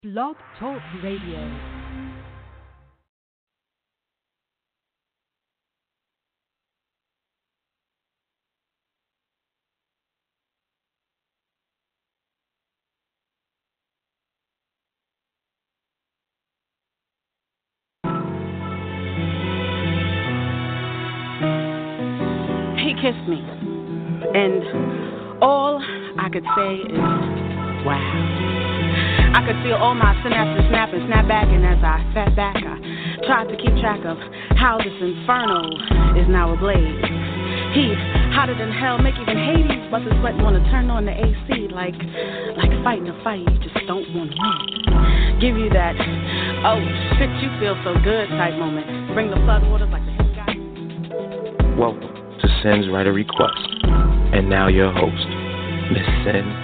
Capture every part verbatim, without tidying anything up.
Blog Talk Radio. He kissed me, and all I could say is, wow. I could feel all my synapses snap and snap back, and as I sat back, I tried to keep track of how this inferno is now ablaze. Heat, hotter than hell, make even Hades bust his sweat and wanna turn on the A C like, like fighting a fight you just don't wanna win. Give you that, oh shit, you feel so good type moment. Bring the flood waters like the hit guy. Welcome to Sin's Writer Request, and now your host, Miss Sin.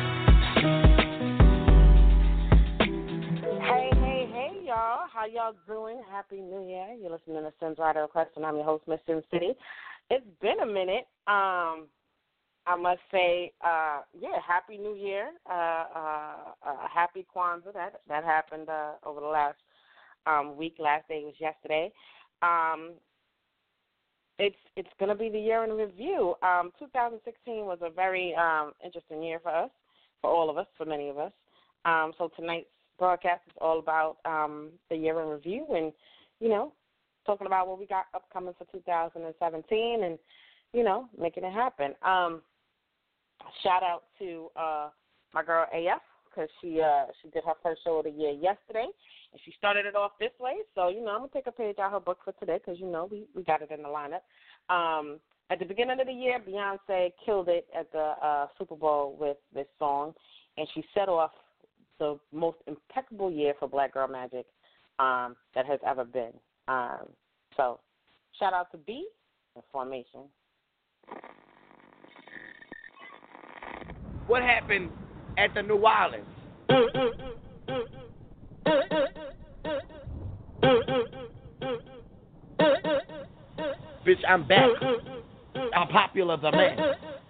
How y'all doing? Happy New Year. You're listening to Sin's Writer Request, and I'm your host, Miss Sin City. It's been a minute. Um, I must say, uh, yeah, Happy New Year. Uh, uh, uh, happy Kwanzaa. That that happened uh, over the last um, week. Last day was yesterday. Um, it's it's going to be the year in review. Um, two thousand sixteen was a very um, interesting year for us, for all of us, for many of us. Um, so tonight's broadcast is all about um, the year in review and, you know, talking about what we got upcoming for two thousand seventeen and, you know, making it happen. Um, shout out to uh, my girl A F because she uh, she did her first show of the year yesterday, and she started it off this way. So, you know, I'm going to take a page out of her book for today because, you know, we, we got it in the lineup. Um, at the beginning of the year, Beyonce killed it at the uh, Super Bowl with this song, and she set off the most impeccable year for Black Girl Magic um, that has ever been. Um, so, shout out to B and Formation. What happened at the New Orleans? Bitch, I'm back. I'm popular the man.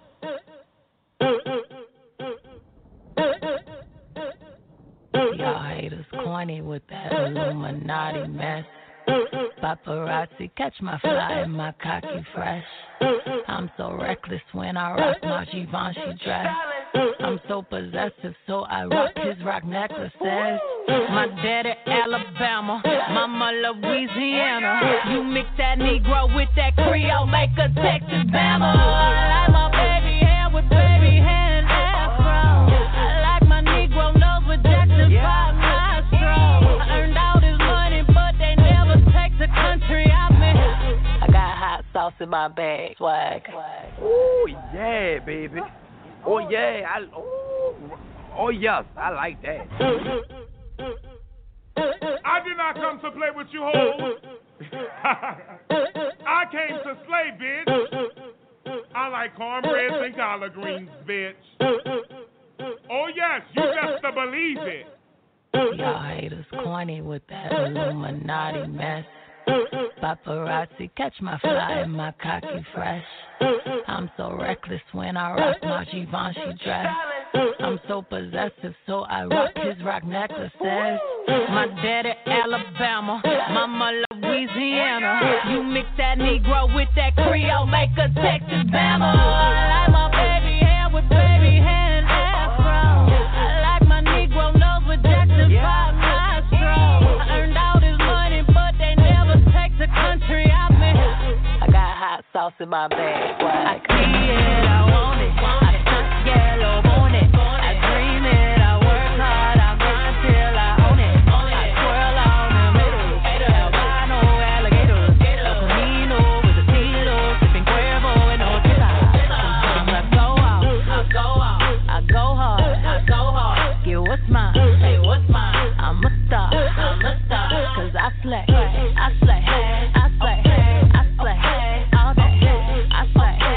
Y'all haters corny with that Illuminati mess. Paparazzi catch my fly and my cocky fresh. I'm so reckless when I rock my Givenchy dress. I'm so possessive, so I rock his rock necklaces. My daddy Alabama, mama Louisiana. You mix that Negro with that Creole, make a Texas Bama. I like my baby hair with baby hair and afro. I like my Negro nose with Jackson five nostrils. I earned all this money, but they never take the country I'm in. I got hot sauce in my bag, swag. Oh yeah, baby. Oh yeah, I oh, oh yes, I like that. I did not come to play with you hoes. I came to slay, bitch. I like cornbread and collard greens, bitch. Oh yes, you best to believe it. Y'all haters corny with that Illuminati mess. Paparazzi catch my fly and my cocky fresh. I'm so reckless when I rock my Givenchy dress. I'm so possessive, so I rock his rock necklaces. My daddy Alabama, mama Louisiana. You mix that Negro with that Creole, make a Texas Bama. I like my baby hair with baby hair and afro. I like my Negro nose with Jackson five nostrils. I earned all this money, but they never take the country I'm in. I got hot sauce in my bag. I see it, I want it. I stunt yellow on it. I dream it, I work hard, I grind till I own it. I twirl on them haters, albino alligators, El Camino with a kilo, sipping Cuervo and no tequila. I go out, I go out, I go hard, I go hard. Get what's mine, hey, what's mine? I'm a star, I'm a star, cause I slay, I slay, I slay, I slay, all day, I slay.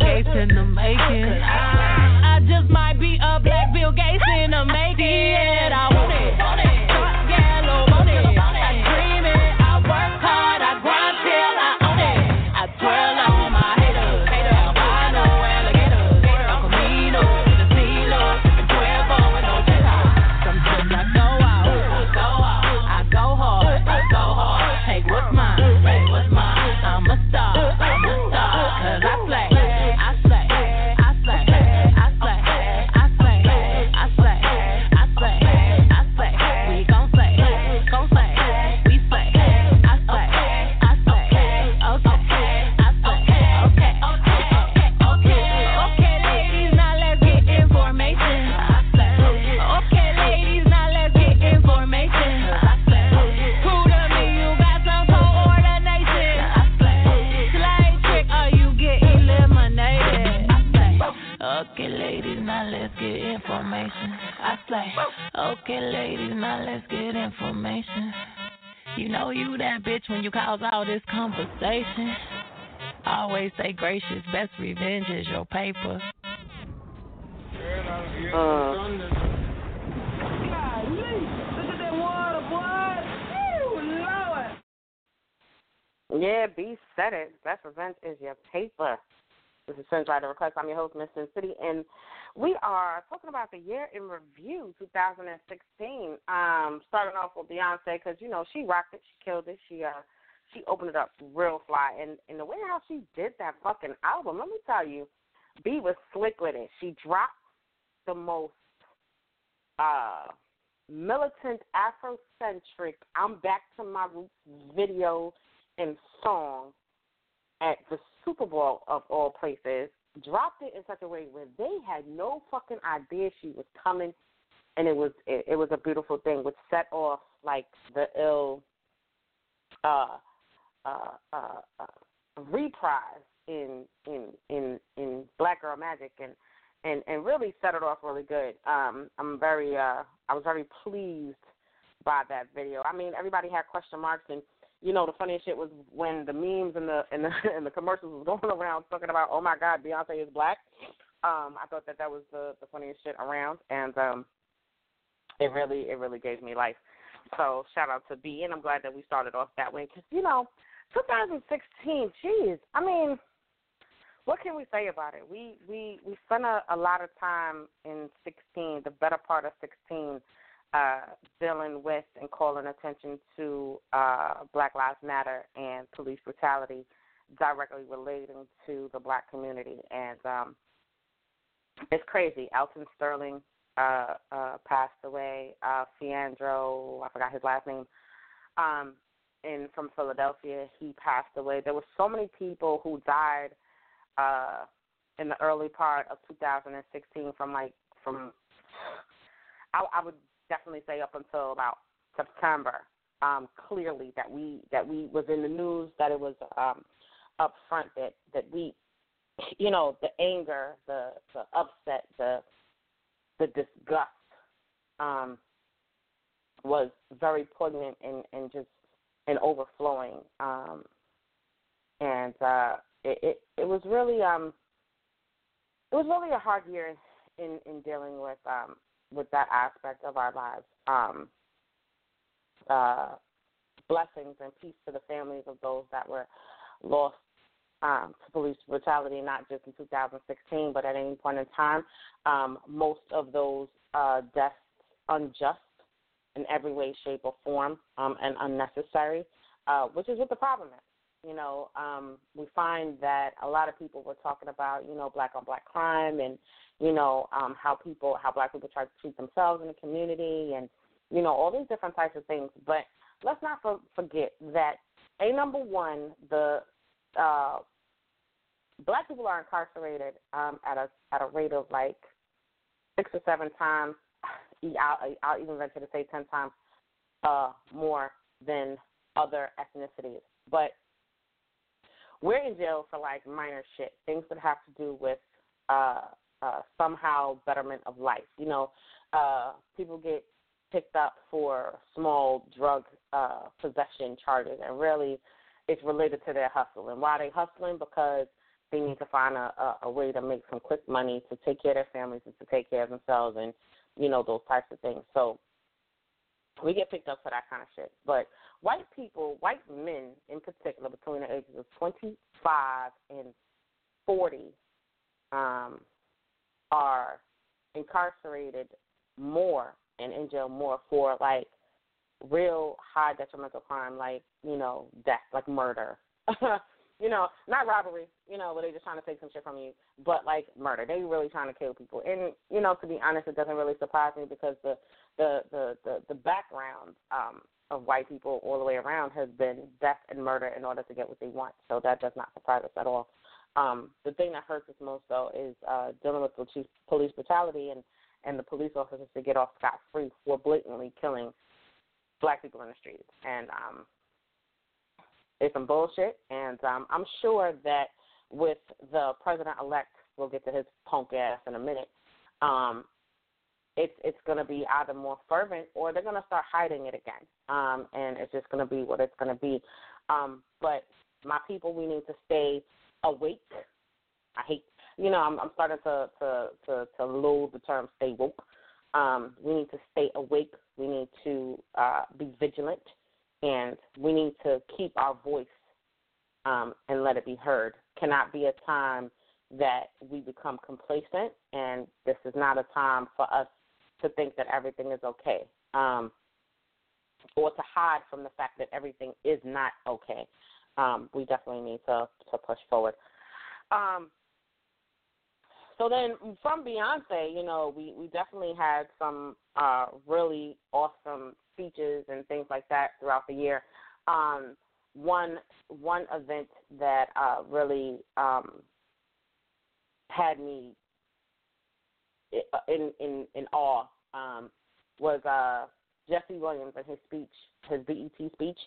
Gates in the making. I, I just might be a black Bill Gates in the making. I want it, want it. Dark yellow, want it. I dream it, I work hard, I grind till I own it. I twirl on my haters, albino alligators, El Camino, the Tilo, and Cuervo with no cheddar. Sometimes I go out, I go out, I go hard, I go hard. Take what's mine, take what's mine. I'm a star, I'm a star, 'cause I slay, I slay, I slay, I slay, I slay, I slay, I slay, I slay. We gon' slay, gon' slay, we slay. I slay, I slay, okay, I slay, okay, okay, okay, okay, ladies, now let's get information. I slay, okay, ladies, now let's get information. I slay, prove to me you got some coordination. I slay, slide trick, or you get eliminated. I slay, okay, ladies, now let's get information. I slay, okay, ladies, now let's get information. You know you that bitch when you cause all this conversation. Always stay gracious, best revenge is your paper. Yeah, B said it. Best revenge is your paper. This is Sins Rider Request. I'm your host, Miss Sin City, and we are talking about the year in review, two thousand sixteen. Um, starting off with Beyonce because you know she rocked it, she killed it, she uh she opened it up real fly, and and the way how she did that fucking album, let me tell you, B was slick with it. She dropped the most uh militant Afrocentric I'm back to my roots video and song at the Super Bowl of all places, dropped it in such a way where they had no fucking idea she was coming, and it was it, it was a beautiful thing, which set off like the ill uh, uh, uh, uh, reprise in in in in Black Girl Magic, and, and, and really set it off really good. Um, I'm very uh, I was very pleased by that video. I mean, everybody had question marks, and you know, the funniest shit was when the memes and the and the and the commercials was going around talking about, oh my God, Beyonce is black. Um, I thought that that was the, the funniest shit around, and um, it really it really gave me life. So shout out to B, and I'm glad that we started off that way because you know, twenty sixteen, geez, I mean, what can we say about it? We we we spent a, a lot of time in sixteen, the better part of sixteen. Uh, dealing with and calling attention to uh, Black Lives Matter and police brutality directly relating to the black community. And um, it's crazy. Elton Sterling uh, uh, passed away. Uh, Fiandro, I forgot his last name, um, in from Philadelphia, he passed away. There were so many people who died uh, in the early part of two thousand sixteen from like, from, I, I would definitely say up until about September, um, clearly that we that we was in the news, that it was um, up front, that, that we, you know, the anger, the, the upset, the the disgust um, was very poignant and, and just and overflowing. Um, and uh, it, it it was really um it was really a hard year in, in dealing with um, with that aspect of our lives. Um, uh, blessings and peace to the families of those that were lost um, to police brutality, not just in two thousand sixteen, but at any point in time. Um, most of those uh, deaths unjust in every way, shape, or form, um, and unnecessary, uh, which is what the problem is. You know, um, we find that a lot of people were talking about, you know, black-on-black crime and, you know, um, how people, how black people try to treat themselves in the community and, you know, all these different types of things. But let's not for, forget that, A, number one, the uh, black people are incarcerated um, at a at a rate of like six or seven times, I'll, I'll even venture to say ten times uh, more than other ethnicities. But we're in jail for like minor shit, things that have to do with uh, uh, somehow betterment of life. You know, uh, people get picked up for small drug uh, possession charges, and really it's related to their hustle. And why are they hustling? Because they need to find a, a, a way to make some quick money to take care of their families and to take care of themselves and, you know, those types of things. So we get picked up for that kind of shit. But white people, white men in particular, between the ages of twenty-five and forty, um, are incarcerated more and in jail more for, like, real high detrimental crime, like, you know, death, like murder. You know, not robbery, you know, where they're just trying to take some shit from you, but, like, murder. They really trying to kill people. And, you know, to be honest, it doesn't really surprise me because the the, the, the, the background um, of white people all the way around has been death and murder in order to get what they want. So that does not surprise us at all. Um, the thing that hurts us most, though, is uh, dealing with police brutality and, and the police officers to get off scot-free for blatantly killing black people in the streets. And um, it's some bullshit, and um, I'm sure that with the president-elect, we'll get to his punk ass in a minute, um, it's it's going to be either more fervent or they're going to start hiding it again, um, and it's just going to be what it's going to be. Um, but my people, we need to stay awake. I hate, you know, I'm, I'm starting to, to, to, to loathe the term stay woke. Um, we need to stay awake. We need to uh, be vigilant. And we need to keep our voice um, and let it be heard. Cannot be a time that we become complacent, and this is not a time for us to think that everything is okay um, or to hide from the fact that everything is not okay. Um, we definitely need to, to push forward. Um, so then from Beyonce, you know, we, we definitely had some uh, really awesome speeches and things like that throughout the year. Um, one one event that uh, really um, had me in in, in awe um, was uh, Jesse Williams and his speech, his B E T speech,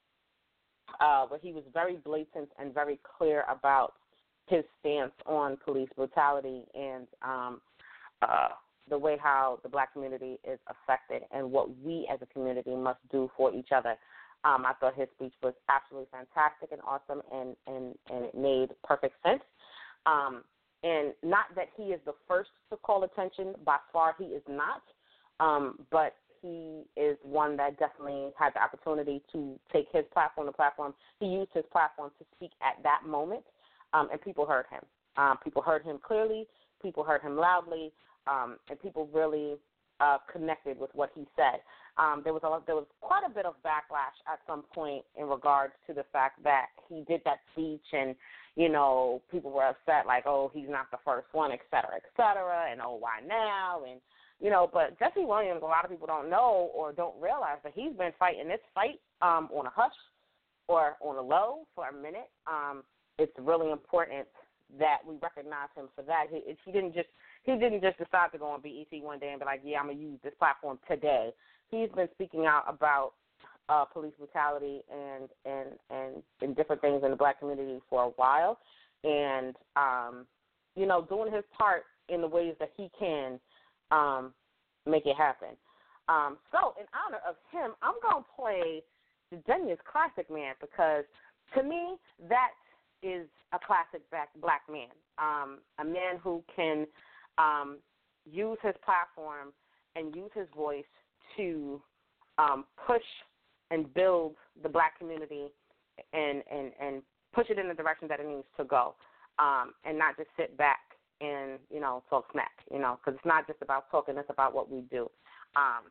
uh, where he was very blatant and very clear about his stance on police brutality and um, uh, the way how the black community is affected and what we as a community must do for each other. Um, I thought his speech was absolutely fantastic and awesome, and, and, and it made perfect sense. Um, and not that he is the first to call attention. By far, he is not. Um, but he is one that definitely had the opportunity to take his platform to platform. He used his platform to speak at that moment, um, and people heard him. Um, people heard him clearly. People heard him loudly. Um, and people really uh, connected with what he said. Um, there was a, there was quite a bit of backlash at some point in regards to the fact that he did that speech, and you know people were upset, like, oh, he's not the first one, et cetera, et cetera, and oh, why now, and you know. But Jesse Williams, a lot of people don't know or don't realize that he's been fighting this fight um, on a hush or on a low for a minute. Um, it's really important that we recognize him for that. He, he didn't just he didn't just decide to go on B E T one day and be like, yeah, I'm gonna use this platform today. He's been speaking out about uh, police brutality and, and and and different things in the black community for a while, and um, you know, doing his part in the ways that he can um, make it happen. Um, so, in honor of him, I'm gonna play the Denya's Classic Man, because to me that is a classic black, black man, um, a man who can um, use his platform and use his voice to um, push and build the black community and, and, and push it in the direction that it needs to go, um, and not just sit back and, you know, talk smack, you know, because it's not just about talking, it's about what we do, um,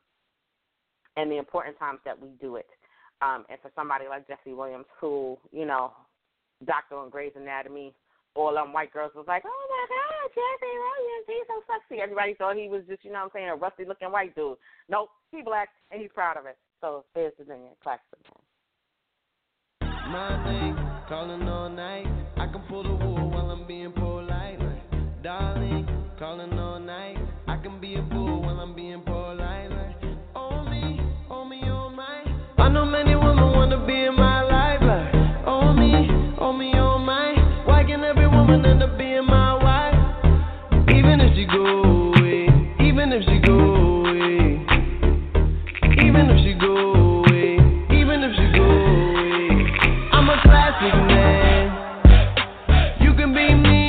and the important times that we do it. Um, and for somebody like Jesse Williams, who, you know, doctor on Grey's Anatomy, all them white girls was like, oh, my God, Jesse Williams, he's so sexy. Everybody thought he was just, you know what I'm saying, a rusty-looking white dude. Nope, he's black, and he's proud of it. So there's the thing, Classic. My name, calling all night. I can pull the wool while I'm being polite. Like, darling, calling all night. I can be a fool while I'm being polite. Like, oh, me, oh, me, oh, my. I know many women want to be in my life. Like, oh, me, oh, me, oh, my. Why can every woman end up being my wife? Even if she go away, even if she go away, even if she go away, even if she go away, I'm a classic man. You can be me.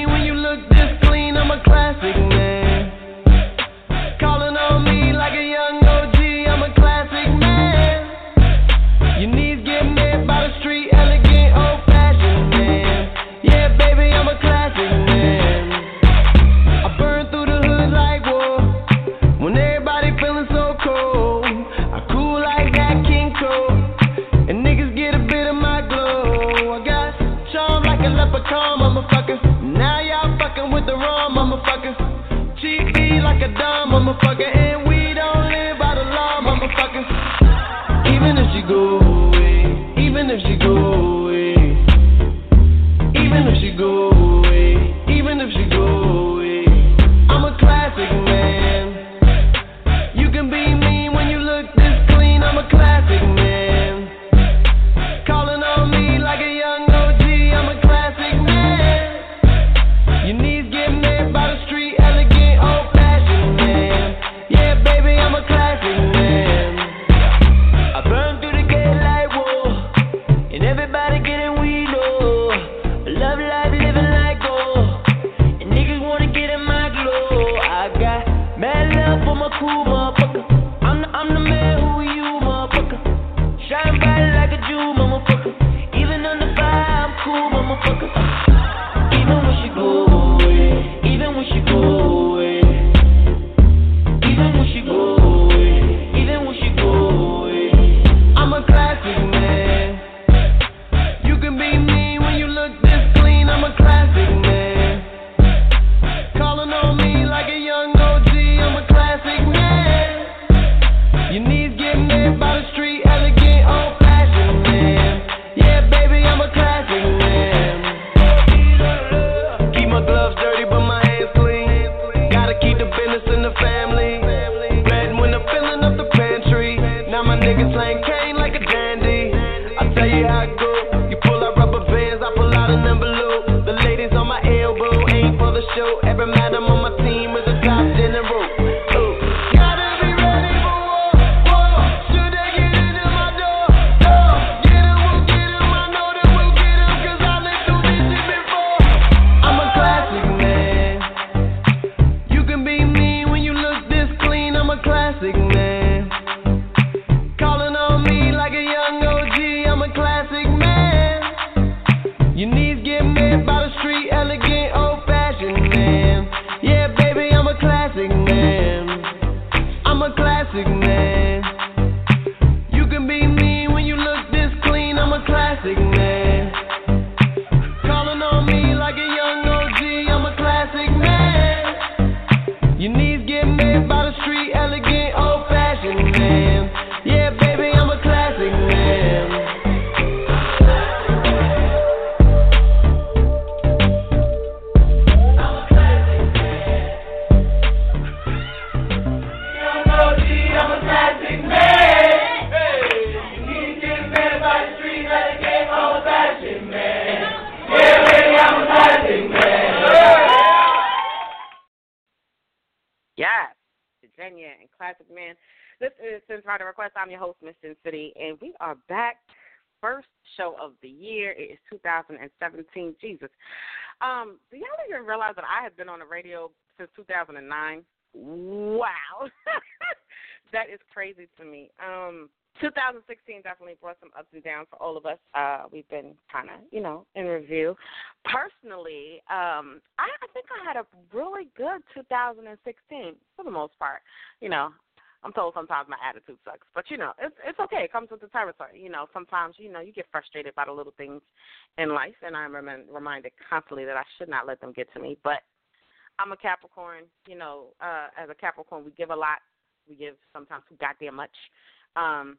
Yes, Virginia and Classic Man. This is Since Rider Request. I'm your host, Miss Sin City, and we are back. First show of the year. It is two thousand seventeen. Jesus. Um, do y'all even realize that I have been on the radio since two thousand nine? Wow. That is crazy to me. Um, two thousand sixteen definitely brought some ups and downs for all of us. Uh, we've been kind of, you know, in review. Personally, um, I, I think I had a really good two thousand sixteen for the most part. You know, I'm told sometimes my attitude sucks, but, you know, it's it's okay. It comes with the territory. You know, sometimes, you know, you get frustrated by the little things in life, and I'm rem- reminded constantly that I should not let them get to me. But I'm a Capricorn. You know, uh, as a Capricorn, we give a lot. We give sometimes too goddamn much. Um,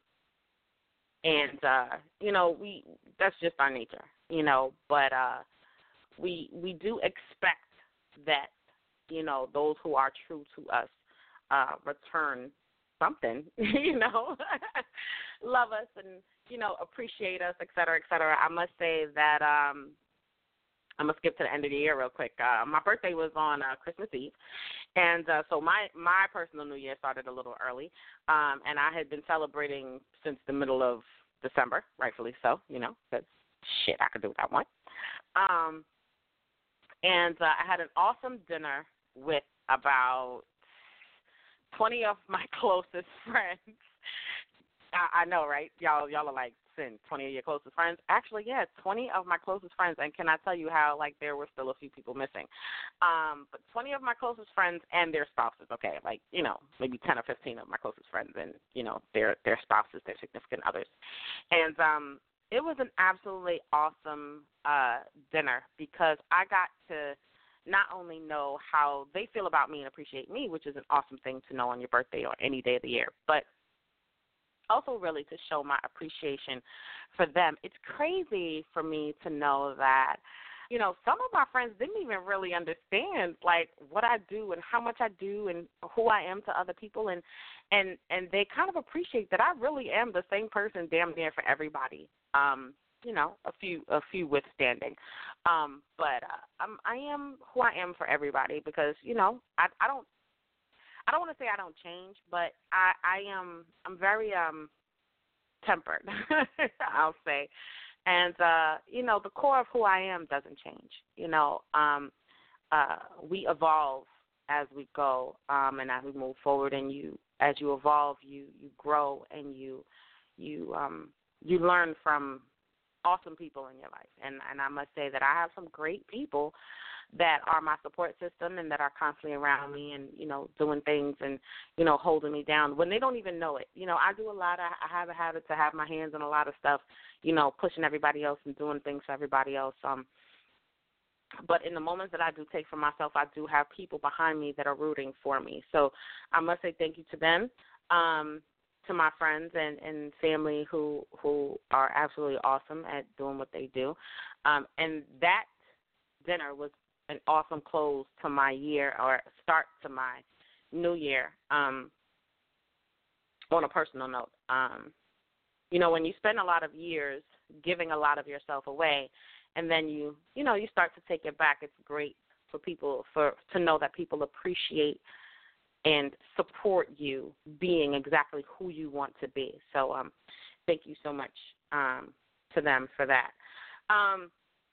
and, uh, you know, we that's just our nature, you know, but uh, we we do expect that, you know, those who are true to us uh, return something, you know, love us and, you know, appreciate us, et cetera, et cetera. I must say that um, I'm going to skip to the end of the year real quick. Uh, my birthday was on uh, Christmas Eve, and uh, so my, my personal New Year started a little early, um, and I had been celebrating since the middle of December, rightfully so, you know, because shit, I could do what I want. Um, and uh, I had an awesome dinner with about twenty of my closest friends. I, I know, right? Y'all y'all are like, Sin, twenty of your closest friends? Actually, yeah, twenty of my closest friends. And can I tell you how, like, there were still a few people missing? Um, but twenty of my closest friends and their spouses, okay, like, you know, maybe ten or fifteen of my closest friends and, you know, their, their spouses, their significant others. And um, it was an absolutely awesome uh, dinner because I got to not only know how they feel about me and appreciate me, which is an awesome thing to know on your birthday or any day of the year, but also really to show my appreciation for them. It's crazy for me to know that, you know, some of my friends didn't even really understand, like, what I do and how much I do and who I am to other people, and and, and they kind of appreciate that I really am the same person damn near for everybody. Um, you know, a few a few withstanding. Um, but uh, I'm, I am who I am for everybody because, you know, I, I don't I don't want to say I don't change, but I, I am I'm very um tempered, I'll say. And uh, you know, the core of who I am doesn't change. You know, um, uh, we evolve as we go, um, and as we move forward. And you, as you evolve, you you grow and you you um, you learn from awesome people in your life. And and I must say that I have some great people that are my support system and that are constantly around me and, you know, doing things and, you know, holding me down when they don't even know it. You know, I do a lot. I, I have a habit to have my hands on a lot of stuff, you know, pushing everybody else and doing things for everybody else. Um, but in the moments that I do take for myself, I do have people behind me that are rooting for me. So I must say thank you to them, um, to my friends and, and family who who are absolutely awesome at doing what they do. Um, and that dinner was an awesome close to my year or start to my new year. Um, on a personal note, um, you know, when you spend a lot of years giving a lot of yourself away, and then you, you know, you start to take it back, it's great for people for to know that people appreciate and support you being exactly who you want to be. So, um, thank you so much um, to them for that. Um,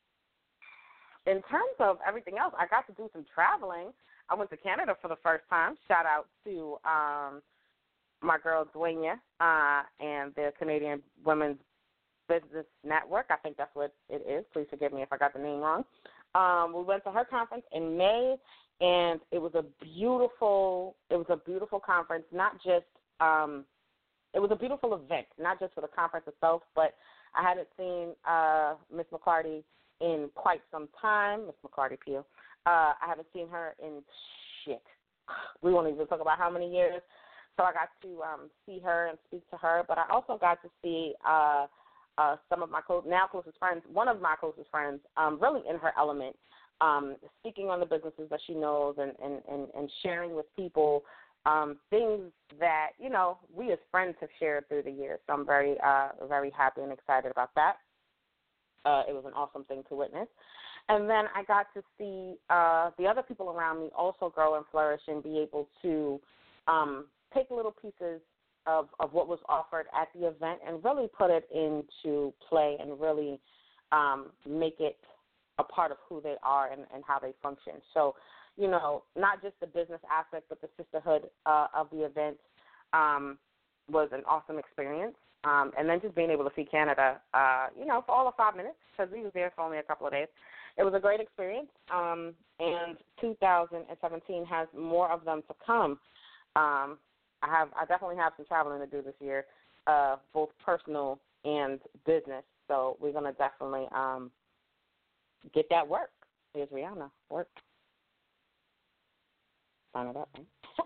In terms of everything else, I got to do some traveling. I went to Canada for the first time. Shout out to um, my girl Dwayne uh, and the Canadian Women's Business Network. I think that's what it is. Please forgive me if I got the name wrong. Um, we went to her conference in May, and it was a beautiful. It was a beautiful conference. Not just um, it was a beautiful event, not just for the conference itself, but I hadn't seen uh, Miss McCarty in quite some time, Miss McCarty Peel. Uh, I haven't seen her in shit. We won't even talk about how many years. So I got to um, see her and speak to her, but I also got to see uh, uh, some of my close, now closest friends, one of my closest friends, um, really in her element, um, speaking on the businesses that she knows and, and, and, and sharing with people um, things that, you know, we as friends have shared through the years. So I'm very, uh, very happy and excited about that. Uh, it was an awesome thing to witness. And then I got to see uh, the other people around me also grow and flourish and be able to um, take little pieces of, of what was offered at the event and really put it into play and really um, make it a part of who they are and, and how they function. So, you know, not just the business aspect, but the sisterhood uh, of the event um, was an awesome experience. Um, and then just being able to see Canada, uh, you know, for all of five minutes, because we was there for only a couple of days. It was a great experience, um, and two thousand seventeen has more of them to come. Um, I have, I definitely have some traveling to do this year, uh, both personal and business. So we're gonna definitely um, get that work. Here's Rihanna, work. Sign it up, man.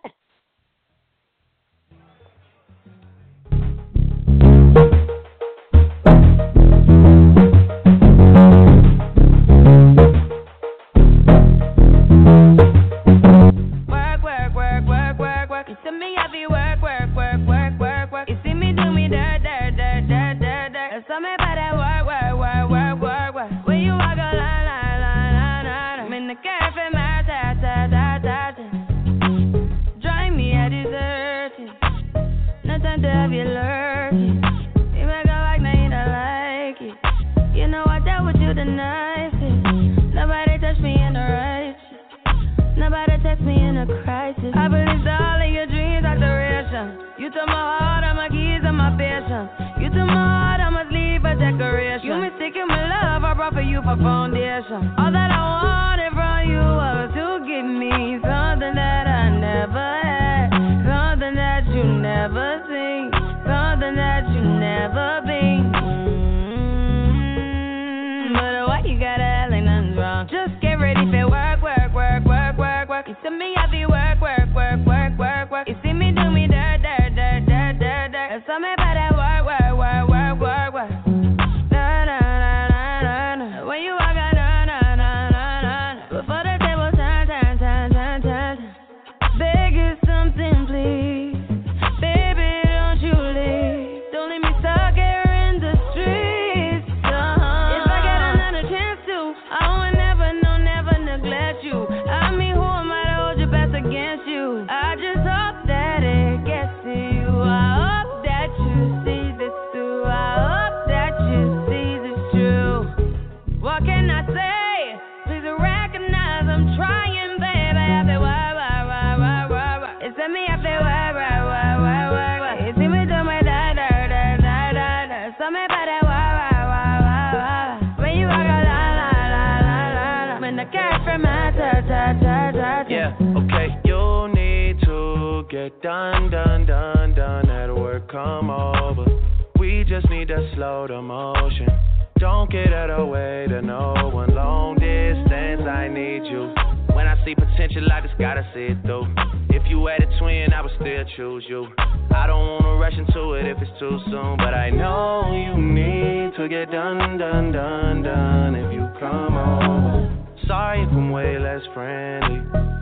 Yeah, okay, you need to get done, done, done, done at work, come over. We just need to slow the motion. Don't get out of the way to no one. Long distance, I need you. When I see potential, I just gotta see it through. If you had a twin, I would still choose you. I don't wanna rush into it if it's too soon, but I know you need to get done, done, done, done if you come over. Sorry if I'm way less friendly.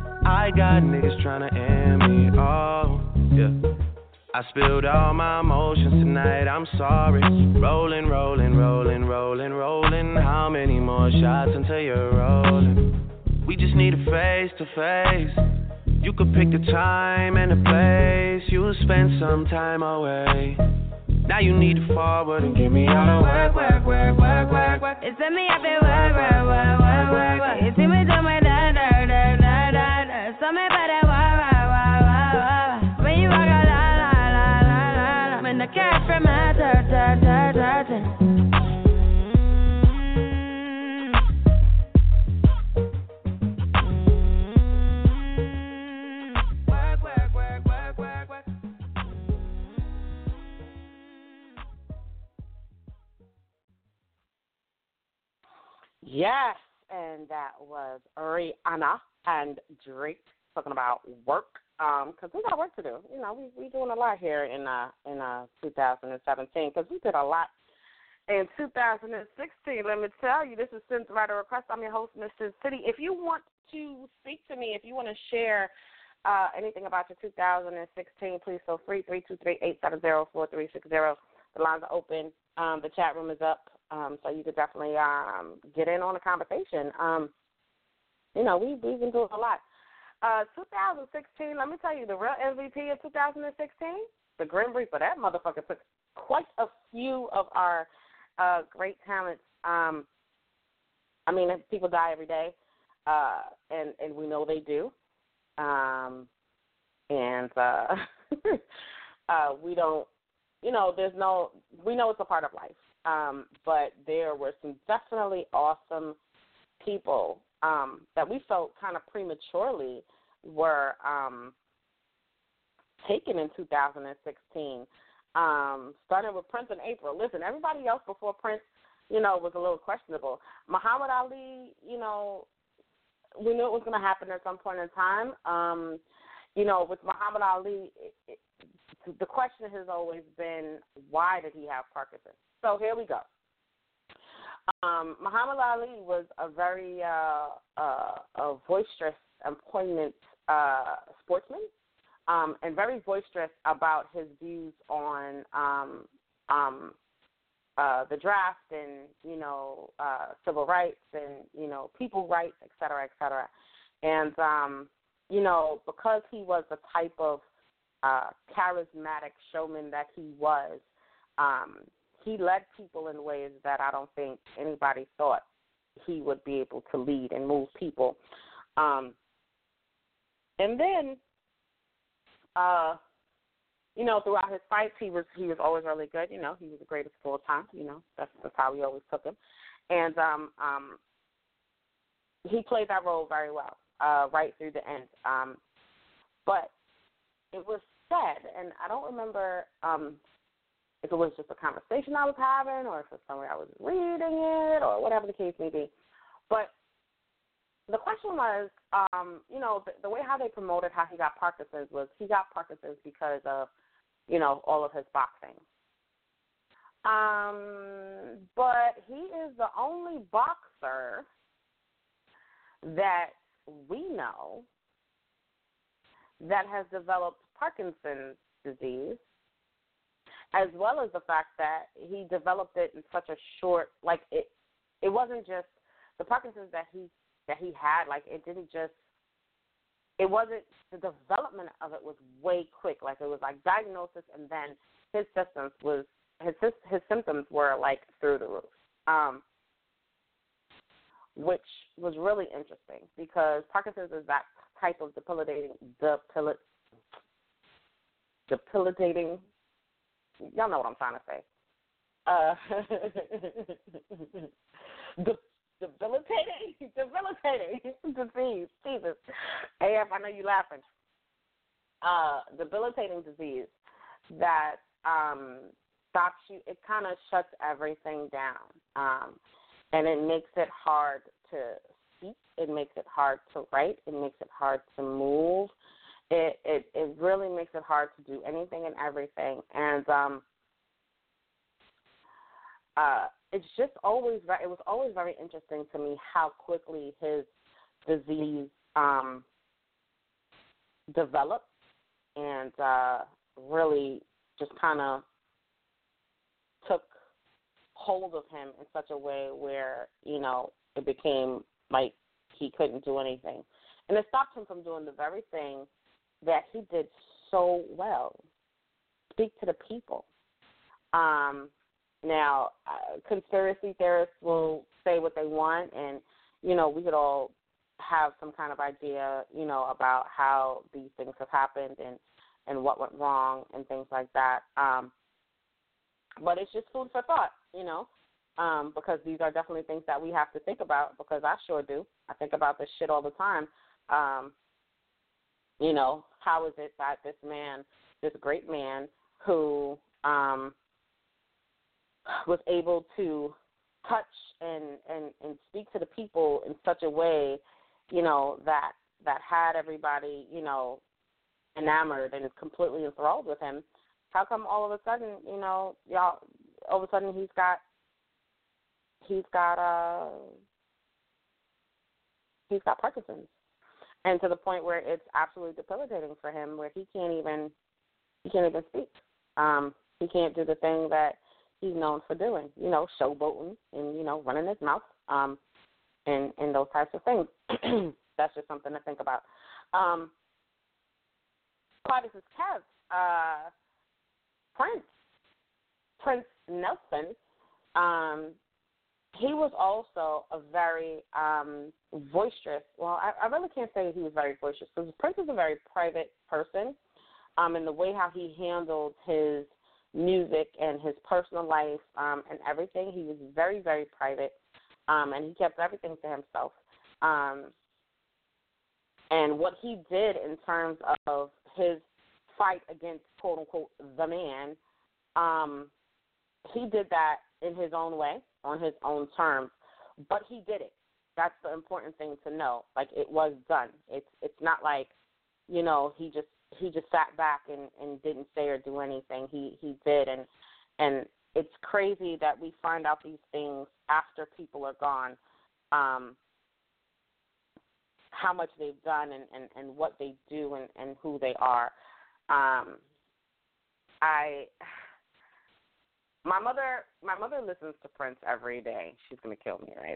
I got niggas tryna end me, oh, yeah. I spilled all my emotions tonight, I'm sorry. Rolling, rolling, rolling, rolling, rolling. How many more shots until you're rolling? We just need a face to face. You could pick the time and the place. You'll spend some time away. Now you need to forward and get me out of work, work, work, work, work, work. It's me up there, work, work, work, work, work, work. You see me do my da, da, da, da, da, da. So me better, work, work, work, work, work. When you walk out, la, la, la, la, la, la. When the cat from my da, da, da, da, da. Yes, and that was Rihanna and Drake talking about work, because um, we got work to do. You know, we we doing a lot here in uh in uh two thousand seventeen, because we did a lot in two thousand sixteen. Let me tell you, this is Since Writer Request. I'm your host, Missus City. If you want to speak to me, if you want to share uh, anything about your two thousand sixteen, please feel free. three two three, eight seven zero, four three six zero. The lines are open. Um, the chat room is up. Um, so you could definitely um, get in on the conversation. Um, you know, we, we've been doing a lot. Uh, twenty sixteen, let me tell you, the real M V P of two thousand sixteen, the Grim Reaper, that motherfucker took quite a few of our uh, great talents. Um, I mean, people die every day, uh, and, and we know they do. Um, and uh, uh, we don't, you know, there's no, we know it's a part of life. Um, but there were some definitely awesome people um, that we felt kind of prematurely were um, taken in two thousand sixteen, um, starting with Prince and April. Listen, everybody else before Prince, you know, was a little questionable. Muhammad Ali, you know, we knew it was going to happen at some point in time. Um, you know, with Muhammad Ali, it, it, the question has always been, why did he have Parkinson's? So here we go. Um, Muhammad Ali was a very uh, uh, a boisterous and poignant uh, sportsman, um, and very boisterous about his views on um, um, uh, the draft and, you know, uh, civil rights and, you know, people rights, et cetera, et cetera. And, um, you know, because he was the type of uh, charismatic showman that he was, um, he led people in ways that I don't think anybody thought he would be able to lead and move people. Um, and then, uh, you know, throughout his fights, he was he was always really good. You know, he was the greatest of all time. You know, that's, that's how we always took him. And um, um, he played that role very well uh, right through the end. Um, but it was said, and I don't remember um, if it was just a conversation I was having or if it was somewhere I was reading it or whatever the case may be. But the question was, um, you know, the, the way how they promoted how he got Parkinson's was he got Parkinson's because of, you know, all of his boxing. Um, but he is the only boxer that we know that has developed Parkinson's disease, as well as the fact that he developed it in such a short, like it, it wasn't just the Parkinson's that he that he had, like it didn't just, it wasn't, the development of it was way quick. Like it was like diagnosis and then his symptoms was, his his symptoms were like through the roof, um, which was really interesting because Parkinson's is that type of debilitating, debil, debilitating, y'all know what I'm trying to say. Uh, de, debilitating, debilitating disease. Jesus. A F, I know you laughing. Uh, debilitating disease that um, stops you. It kind of shuts everything down, um, and it makes it hard to speak. It makes it hard to write. It makes it hard to move. It it, it really makes it hard to do anything and everything. And um, uh, it's just always very, it was always very interesting to me how quickly his disease um, developed and uh, really just kind of took hold of him in such a way where, you know, it became like he couldn't do anything. And it stopped him from doing the very thing that he did so well, speak to the people. Um, now, uh, conspiracy theorists will say what they want, and, you know, we could all have some kind of idea, you know, about how these things have happened and, and what went wrong and things like that. Um, but it's just food for thought, you know, um, because these are definitely things that we have to think about, because I sure do. I think about this shit all the time. Um, you know, how is it that this man, this great man who um, was able to touch and, and, and speak to the people in such a way, you know, that that had everybody, you know, enamored and completely enthralled with him, how come all of a sudden, you know, y'all, all of a sudden he's got, he's got, uh, he's got Parkinson's, and to the point where it's absolutely debilitating for him, where he can't even, he can't even speak. Um, he can't do the thing that he's known for doing, you know, showboating and, you know, running his mouth um, and, and those types of things. That's just something to think about. Um, Claudius is Kev, uh, Prince, Prince Nelson, um, he was also a very um, boisterous. Well, I, I really can't say he was very boisterous because Prince is a very private person, um, and the way how he handled his music and his personal life um, and everything, he was very, very private, um, and he kept everything to himself. Um, and what he did in terms of his fight against, quote unquote, the man, um, he did that in his own way, on his own terms, but he did it. That's the important thing to know. Like, it was done. It's it's not like, you know, he just he just sat back and, and didn't say or do anything. He he did, and and it's crazy that we find out these things after people are gone, um, how much they've done and, and, and what they do and, and who they are. Um, I... My mother, my mother listens to Prince every day. She's gonna kill me, right?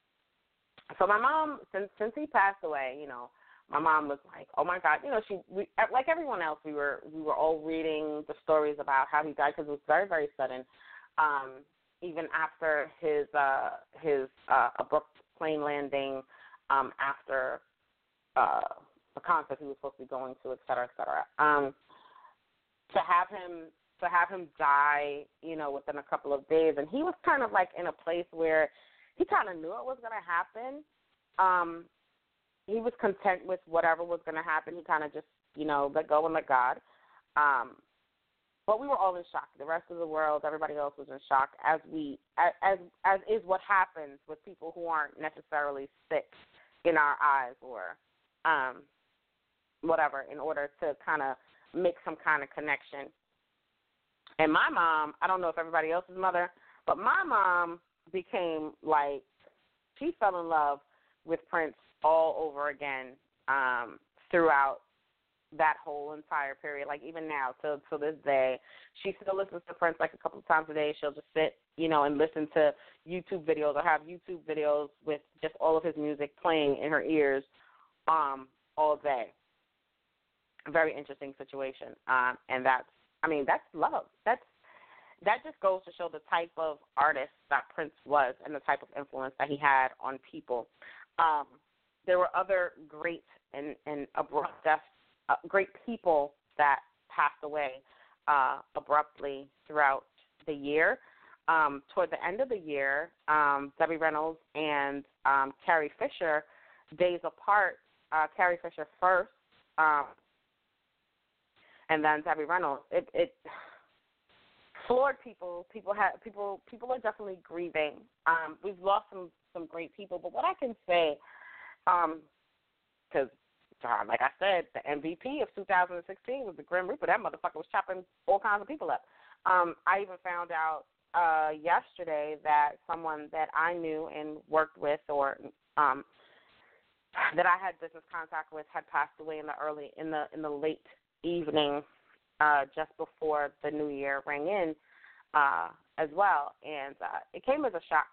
So my mom, since since he passed away, you know, my mom was like, "Oh my God," you know, she we, like everyone else, we were we were all reading the stories about how he died because it was very very sudden. Um, even after his uh, his uh, abrupt plane landing, um, after uh, the concert he was supposed to be going to, et cetera, et cetera. Um, to have him. To have him die, you know, within a couple of days. And he was kind of like in a place where he kind of knew it was going to happen. Um, he was content with whatever was going to happen. He kind of just, you know, let go and let God. Um, but we were all in shock. The rest of the world, everybody else was in shock, as we, as as is what happens with people who aren't necessarily sick in our eyes or um, whatever, in order to kind of make some kind of connection. And my mom, I don't know if everybody else's mother, but my mom became like, she fell in love with Prince all over again um, throughout that whole entire period. Like even now, till till this day, she still listens to Prince like a couple of times a day. She'll just sit, you know, and listen to YouTube videos or have YouTube videos with just all of his music playing in her ears um, all day. A very interesting situation, um, and that's. I mean, that's love. That's that just goes to show the type of artist that Prince was and the type of influence that he had on people. Um, there were other great and, and abrupt deaths, uh, great people that passed away uh, abruptly throughout the year. Um, toward the end of the year, um, Debbie Reynolds and um, Carrie Fisher, days apart, uh, Carrie Fisher first, um, and then Debbie Reynolds. It, it floored people. People have people. People are definitely grieving. Um, we've lost some, some great people. But what I can say, because um, like I said, the M V P of two thousand sixteen was the Grim Reaper. That motherfucker was chopping all kinds of people up. Um, I even found out uh, yesterday that someone that I knew and worked with, or um, that I had business contact with, had passed away in the early in the in the late evening, uh, just before the new year rang in, uh, as well, and uh, it came as a shock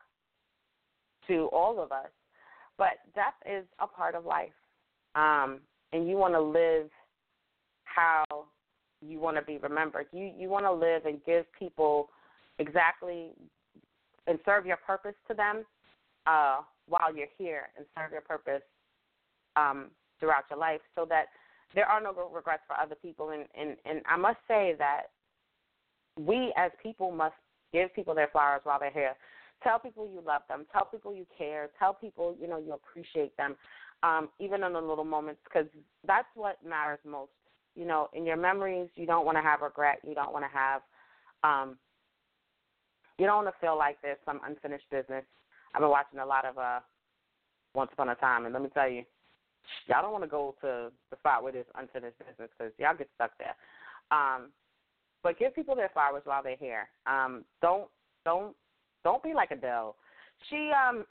to all of us. But death is a part of life, um, and you want to live how you want to be remembered. You you want to live and give people exactly and serve your purpose to them uh, while you're here, and serve your purpose um, throughout your life, so that there are no regrets for other people. And, and, and I must say that we as people must give people their flowers while they're here. Tell people you love them. Tell people you care. Tell people, you know, you appreciate them, um, even in the little moments, because that's what matters most. You know, in your memories, you don't want to have regret. You don't want to have, um, you don't want to feel like there's some unfinished business. I've been watching a lot of uh, Once Upon a Time, and let me tell you, y'all don't want to go to the spot where there's unfinished business, because y'all get stuck there. Um, but give people their flowers while they're here. Um, don't don't don't be like Adele. She, um,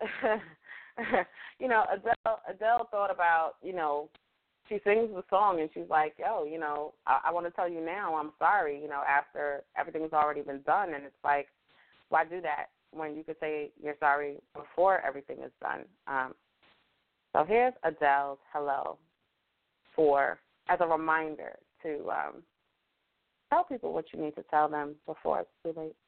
you know, Adele Adele thought about, you know, she sings the song and she's like, yo, you know, I, I want to tell you now, I'm sorry, you know, after everything's already been done. And it's like, why do that when you could say you're sorry before everything is done? Um, so here's Adele's Hello for as a reminder to um, tell people what you need to tell them before it's too late.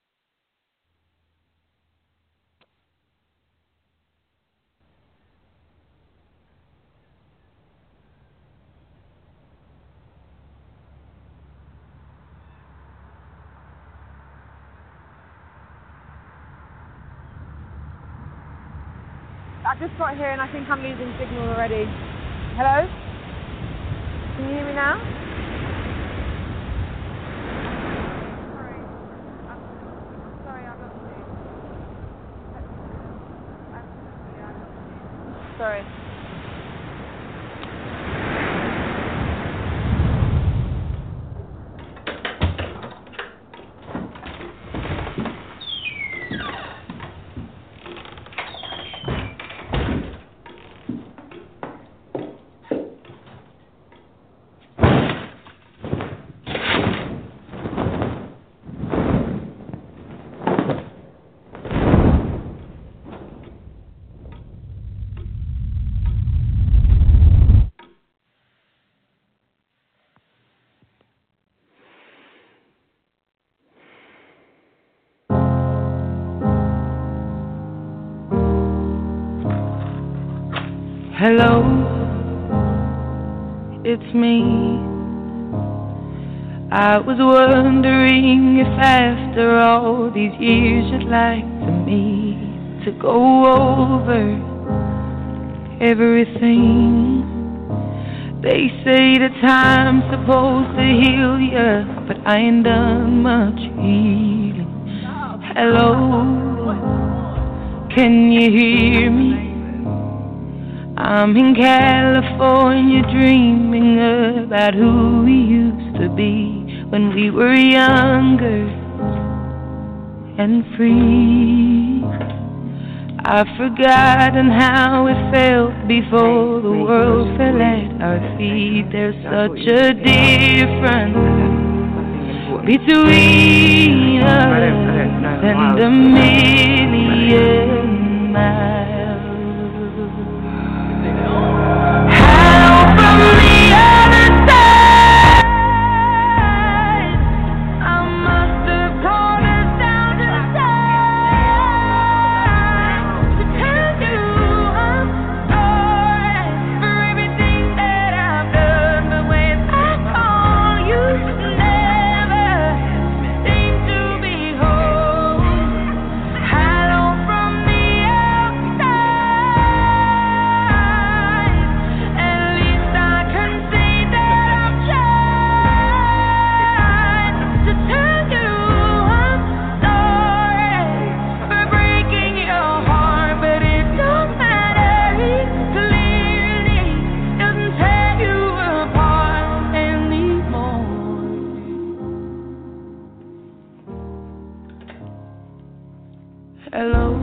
I just got here and I think I'm losing signal already. Hello? Can you hear me now? Sorry. I'm, I'm sorry, I lost you. I'm, yeah, I lost you. Sorry. Hello, it's me. I was wondering if after all these years you'd like to meet to go over everything. They say the time's supposed to heal ya, but I ain't done much healing. Hello, can you hear me? I'm in California dreaming about who we used to be when we were younger and free. I've forgotten how it felt before the world fell at our feet. There's such a difference between us and a million miles. Hello,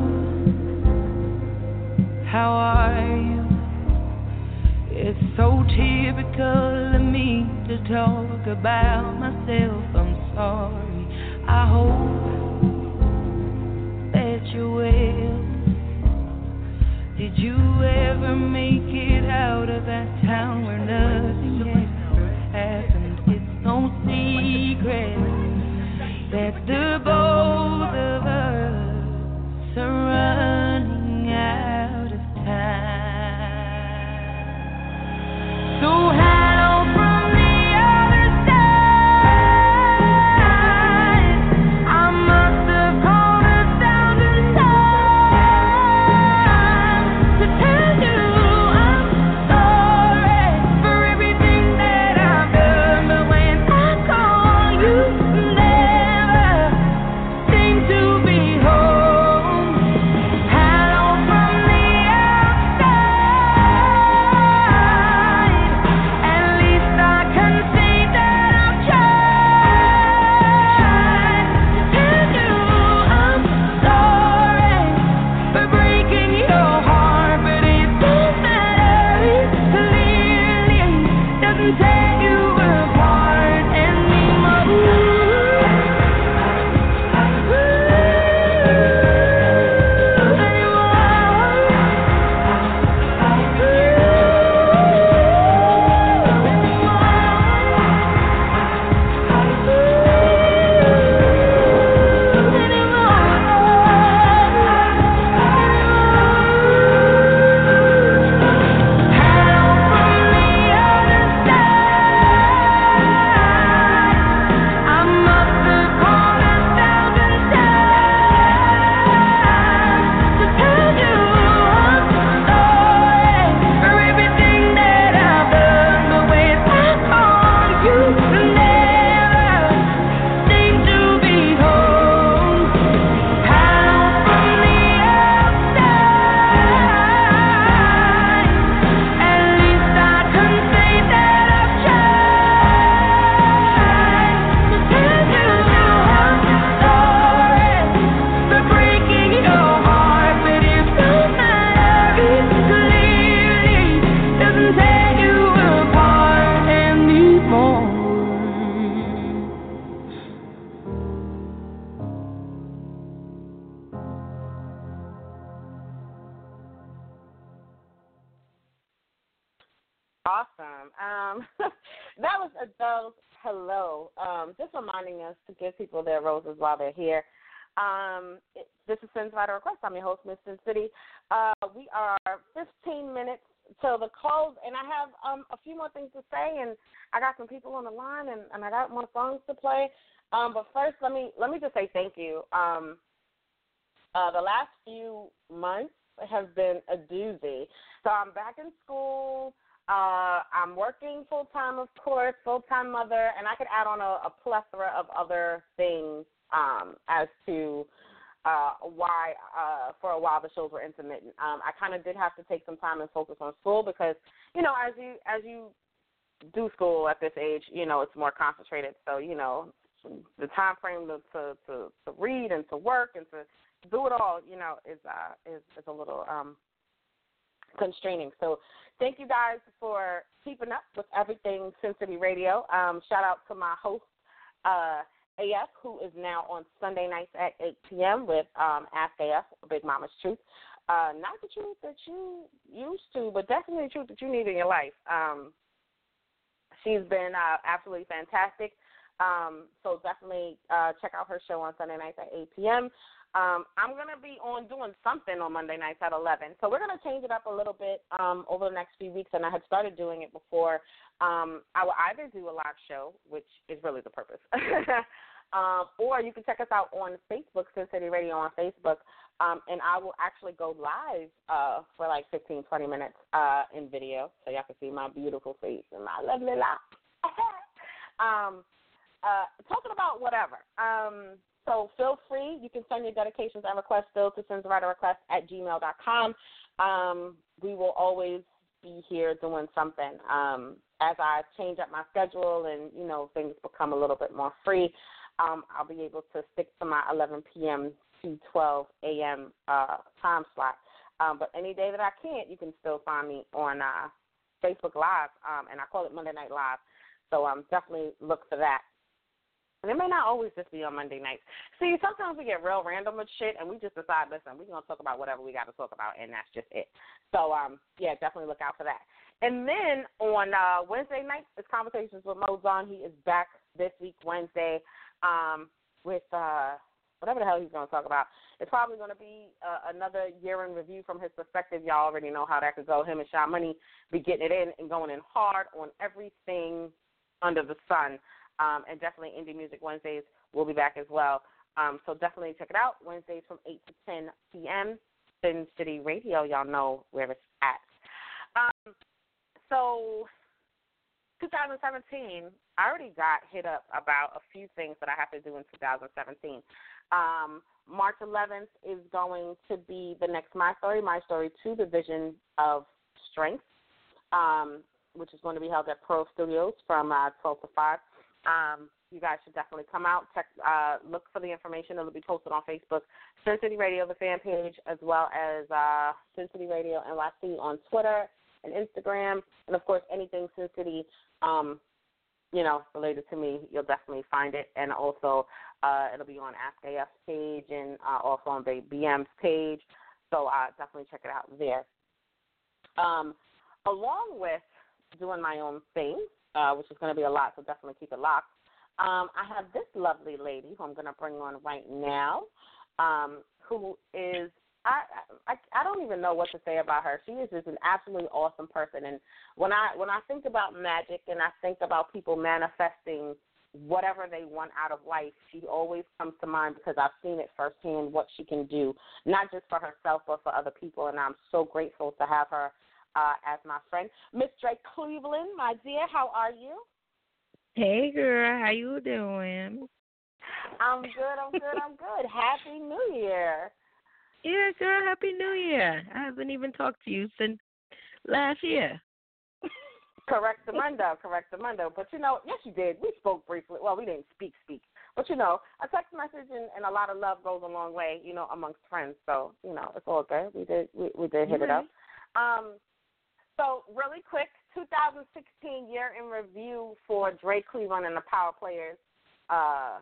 how are you? It's so typical of me to talk about myself. I'm sorry. I hope that you're well. Did you ever make it out of that town where nothing ever happened? It's no secret that the both of us are running out of time. So hello from the other side. I must have called a thousand times to tell you I'm sorry for everything that I've done. But when I call you, never Um, that was Adele's Hello. Um, just reminding us to give people their roses while they're here. Um, it, this is Sin's Vital Request. I'm your host, Miss Sin City. Uh, we are fifteen minutes till the close, and I have um, a few more things to say, and I got some people on the line, and, and I got more songs to play. Um, but first, let me let me just say thank you. Um, uh, the last few months have been a doozy. So I'm back in school. Uh, I'm working full-time, of course, full-time mother, and I could add on a, a plethora of other things um, as to uh, why, uh, for a while, the shows were intermittent. Um, I kind of did have to take some time and focus on school because, you know, as you as you do school at this age, you know, it's more concentrated. So, you know, the time frame to, to, to, to read and to work and to do it all, you know, is uh, is, is a little um, constraining. So thank you guys for keeping up with everything Sin City Radio. Um, shout out to my host, uh, A F, who is now on Sunday nights at eight p.m. with um, Ask A F, Big Mama's Truth. Uh, not the truth that you used to, but definitely the truth that you need in your life. Um, she's been uh, absolutely fantastic. Um, so definitely uh, check out her show on Sunday nights at eight p.m. Um, I'm going to be on doing something on Monday nights at eleven. So we're going to change it up a little bit um, over the next few weeks, and I had started doing it before. Um, I will either do a live show, which is really the purpose, um, or you can check us out on Facebook, Sin City Radio on Facebook, um, and I will actually go live uh, for like fifteen, twenty minutes uh, in video, so y'all can see my beautiful face and my lovely laugh. um, uh, talking about whatever. Um, So feel free. You can send your dedications and requests still to sinswriterrequest at gmail dot com. Um, we will always be here doing something. Um, as I change up my schedule and, you know, things become a little bit more free, um, I'll be able to stick to my eleven p.m. to twelve a.m. Uh, time slot. Um, but any day that I can't, you can still find me on uh, Facebook Live, um, and I call it Monday Night Live. So um, definitely look for that. And it may not always just be on Monday nights. See, sometimes we get real random with shit, and we just decide, listen, we're going to talk about whatever we got to talk about, and that's just it. So, um, yeah, definitely look out for that. And then on uh, Wednesday nights, it's Conversations with Mo Zahn. He is back this week, Wednesday, um, with uh, whatever the hell he's going to talk about. It's probably going to be uh, another year in review from his perspective. Y'all already know how that could go. Him and Sha Money be getting it in and going in hard on everything under the sun. Um, and definitely Indie Music Wednesdays will be back as well. Um, so definitely check it out. Wednesdays from eight to ten p.m. Sin City Radio. Y'all know where it's at. Um, so twenty seventeen, I already got hit up about a few things that I have to do in two thousand seventeen. Um, March eleventh is going to be the next My Story, My Story two, The Vision of Strength, um, which is going to be held at Pearl Studios from uh, twelve to five. Um, you guys should definitely come out, check, uh, look for the information. It'll be posted on Facebook, Sin City Radio, the fan page, as well as uh, Sin City Radio N Y C on Twitter and Instagram, and of course anything Sin City, um, you know, related to me, you'll definitely find it. And also, uh, it'll be on Ask A F's page and uh, also on the B M's page. So uh, definitely check it out there. Um, along with doing my own thing, Uh, which is going to be a lot, so definitely keep it locked. Um, I have this lovely lady who I'm going to bring on right now, um, who is, I, I I don't even know what to say about her. She is just an absolutely awesome person. And when I when I think about magic and I think about people manifesting whatever they want out of life, she always comes to mind because I've seen it firsthand what she can do, not just for herself but for other people. And I'm so grateful to have her Uh, as my friend. Miss Drake Cleveland, my dear, how are you? Hey, girl, how you doing? I'm good, I'm good, I'm good. Happy New Year. Yeah, girl, Happy New Year. I haven't even talked to you since last year. Correct the mundo, correct the mundo. But, you know, yes, you did. We spoke briefly. Well, we didn't speak, speak. But, you know, a text message and, and a lot of love goes a long way, you know, amongst friends. So, you know, it's all good. We did, we, we did hit mm-hmm. it up. Um, So, really quick, two thousand sixteen year in review for Drake Cleveland and the Power Players uh,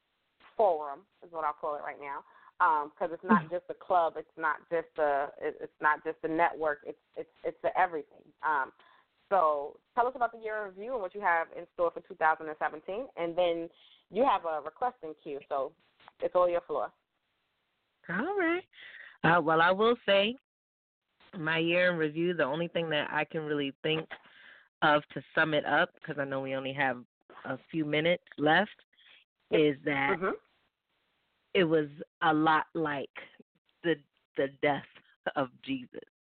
Forum is what I'll call it right now, because um, it's not just a club, it's not just a, it's not just a network, it's it's it's a everything. Um, So tell us about the year in review and what you have in store for two thousand seventeen, and then you have a requesting queue, so it's all your floor. All right. Uh, well, I will say my year in review, the only thing that I can really think of to sum it up, because I know we only have a few minutes left, is that mm-hmm. it was a lot like the the death of Jesus,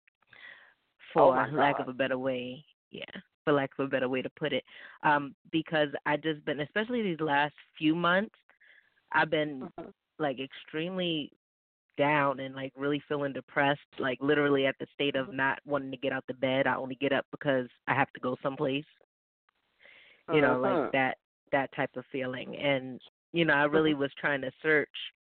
for oh lack of a better way. Yeah, for lack of a better way to put it. Um, because I just been, especially these last few months, I've been mm-hmm. like extremely down and like really feeling depressed, like literally at the state of not wanting to get out the bed. I only get up because I have to go someplace. You know, mm-hmm. like that that type of feeling. And, you know, I really mm-hmm. was trying to search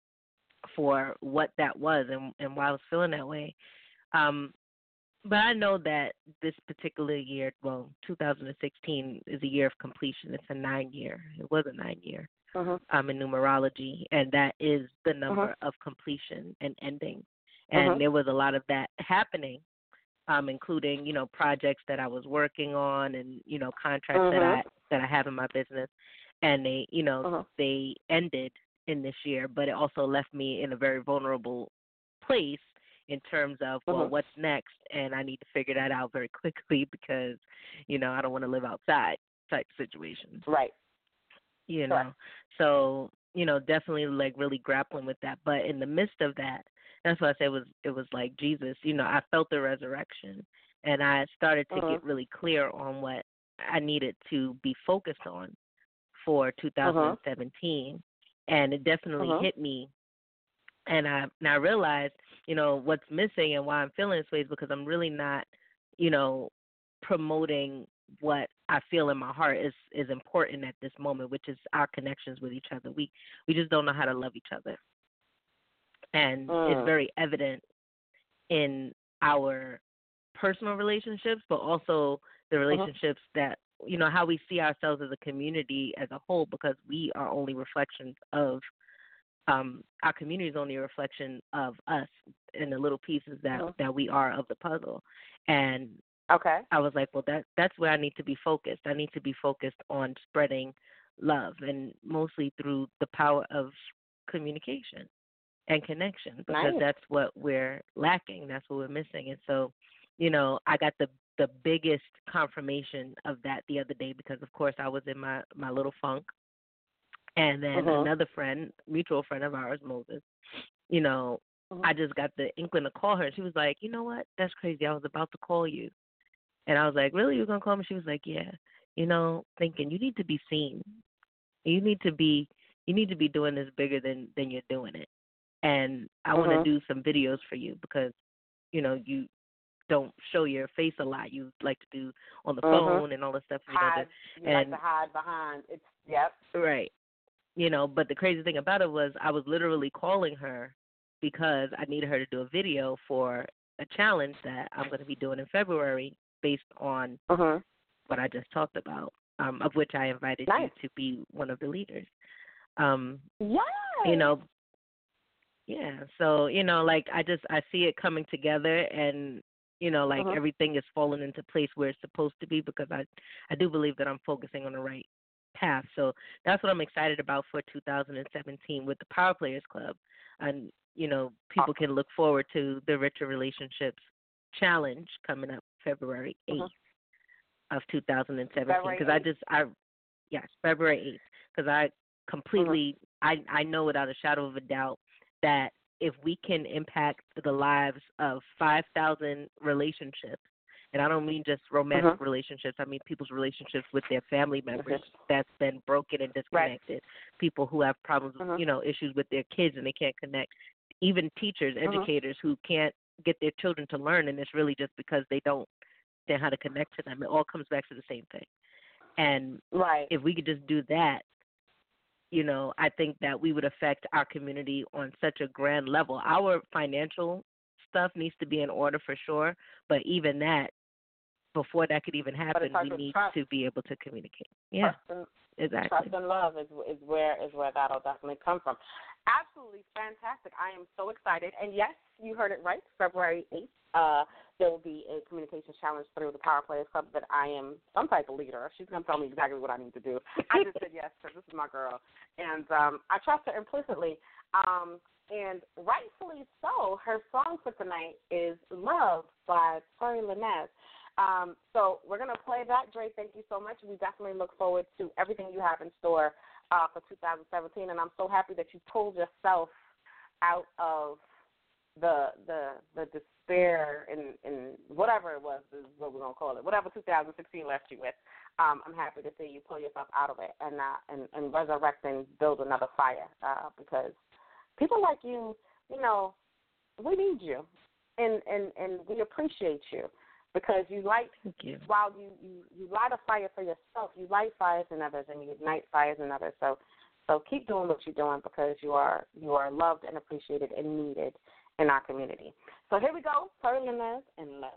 for what that was and, and why I was feeling that way. Um, but I know that this particular year, well, two thousand sixteen is a year of completion. It's a nine-year. It was a nine-year. Mm-hmm. Um, in numerology, and that is the number mm-hmm. of completion and ending. And mm-hmm. there was a lot of that happening, um, including, you know, projects that I was working on and, you know, contracts mm-hmm. that I that I have in my business, and they, you know, mm-hmm. they ended in this year, but it also left me in a very vulnerable place in terms of, well, mm-hmm. what's next, and I need to figure that out very quickly because, you know, I don't want to live outside type situations. Right. You know, Correct. so, you know, definitely like really grappling with that. But in the midst of that, that's why I say it was, it was like Jesus, you know, I felt the resurrection, and I started to mm-hmm. get really clear on what I needed to be focused on for two thousand seventeen. Mm-hmm. And it definitely mm-hmm. hit me. And I, and I realized, you know, what's missing and why I'm feeling this way is because I'm really not, you know, promoting what I feel in my heart is, is important at this moment, which is our connections with each other. We we just don't know how to love each other. And mm. it's very evident in our personal relationships, but also the relationships mm-hmm. that, you know, how we see ourselves as a community as a whole, because we are only reflections of, um, our community is only a reflection of us and the little pieces that, mm-hmm. that we are of the puzzle. And okay. I was like, well, that that's where I need to be focused. I need to be focused on spreading love, and mostly through the power of communication and connection, because nice. That's what we're lacking. That's what we're missing. And so, you know, I got the the biggest confirmation of that the other day because, of course, I was in my, my little funk. And then mm-hmm. another friend, mutual friend of ours, Moses, you know, mm-hmm. I just got the inkling to call her. And she was like, you know what? That's crazy. I was about to call you. And I was like, really? You're going to call me? She was like, yeah. You know, thinking you need to be seen. You need to be you need to be doing this bigger than, than you're doing it. And I mm-hmm. want to do some videos for you because, you know, you don't show your face a lot. You like to do on the mm-hmm. phone and all the stuff. You hide. know, You and, like to hide behind. It's Yep. Right. You know, but the crazy thing about it was I was literally calling her because I needed her to do a video for a challenge that I'm going to be doing in February based on mm-hmm. what I just talked about, um, of which I invited nice. you to be one of the leaders. Um, yeah. You know, yeah. So, you know, like I just, I see it coming together and, you know, like mm-hmm. everything is falling into place where it's supposed to be because I, I do believe that I'm focusing on the right path. So that's what I'm excited about for two thousand seventeen with the Power Players Club. And, you know, people awesome. can look forward to the Richer Relationships Challenge coming up February eighth mm-hmm. of two thousand seventeen. Because I just, I, yes, February eighth. Because I completely, mm-hmm. I, I know without a shadow of a doubt that if we can impact the lives of five thousand relationships, and I don't mean just romantic mm-hmm. relationships, I mean people's relationships with their family members mm-hmm. that's been broken and disconnected, right. people who have problems, mm-hmm. you know, issues with their kids and they can't connect, even teachers, mm-hmm. educators who can't get their children to learn, and it's really just because they don't know how to connect to them. It all comes back to the same thing. And right. if we could just do that, you know, I think that we would affect our community on such a grand level. Our financial stuff needs to be in order for sure, but even that, before that could even happen, we need trust. to be able to communicate. Yeah, trust and, exactly. Trust and love is is where is where that'll definitely come from. absolutely fantastic. I am so excited. And yes, you heard it right. February eighth, uh, there will be a communications challenge through the Power Players Club that I am some type of leader. She's going to tell me exactly what I need to do. I just said yes because this is my girl. And um, I trust her implicitly. Um, and rightfully so, her song for tonight is Love by Tori Lanez. Um, so we're going to play that. Dre, thank you so much. We definitely look forward to everything you have in store uh, for two thousand seventeen, and I'm so happy that you pulled yourself out of the the the despair and, and whatever it was is what we're going to call it, whatever two thousand sixteen left you with. Um, I'm happy to see you pull yourself out of it and, uh, and, and resurrect and build another fire uh, because people like you, you know, we need you, and, and, and we appreciate you. Because you light, you. while you, you, you light a fire for yourself, you light fires in others and you ignite fires in others. So, so keep doing what you're doing because you are you are loved and appreciated and needed in our community. So here we go, Tori Lanez and Love.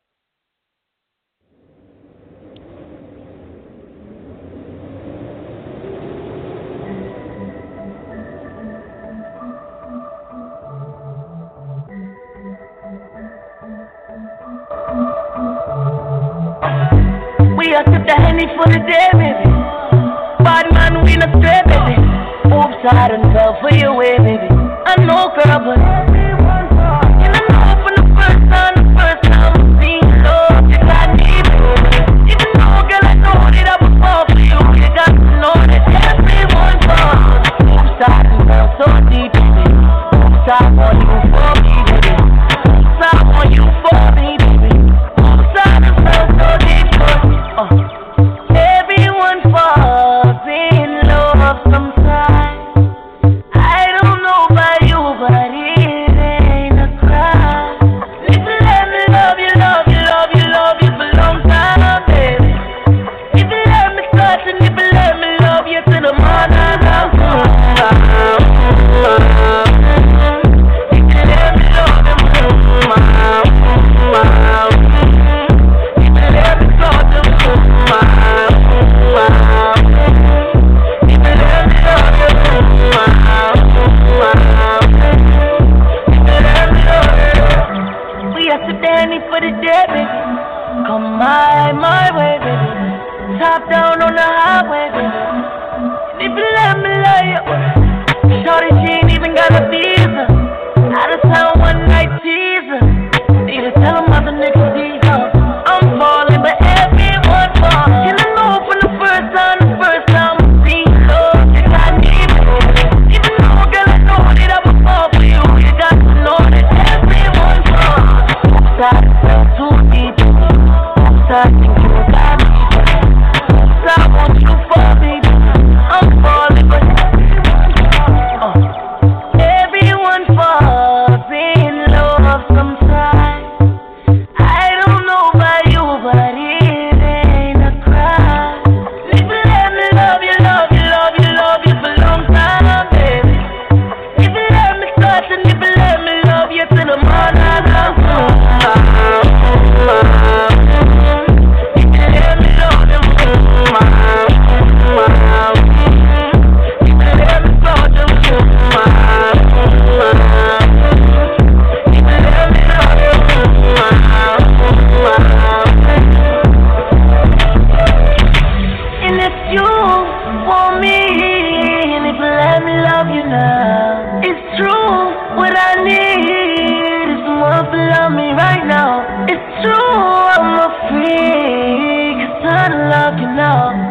We are sip the Henny for the day, baby. Bad man, we not stray, baby. Oops, I done fell for your way, baby. I know, girl, but you know from the first time, the first time I seen love, you got me, baby. Even though, girl, I know that I was fall for you, you got to know that everyone falls. Oops, I done fell so deep, baby. Oops, I want you for me, baby. Oops, I want you for me, baby. Oops, I done fell so deep, baby. Uh, everyone falls in love sometimes. I don't know about you, but it ain't a crime. If you let me love you, love you, love you, love you for a long time, baby. If you let me touch and if you let me love you to the morning, I'll come. If you let me love you, if you let me touch you. For the day, baby. Come my, my way, baby. Top down on the highway, baby. If you let me love you, shorty, she ain't even got a visa. Out of town one night teaser. Need to tell them other niggas see her. I'm falling, but everyone falls. And I know from the first time, the first time I seen love, you got me, baby. Even though, girl, I know that I would fall for you, you got to know that everyone falls. I fell too deep. I think you got me. I want you for me. I'm falling, but uh, everyone falls in love sometimes. I don't know about you, but it ain't a crime. If you let me love you, love you, love you, love you for a long time, baby. If you let me touch and if you let me love you to the morning, I'll come. Love me right now. It's true, I'm a freak. It's time to love you now.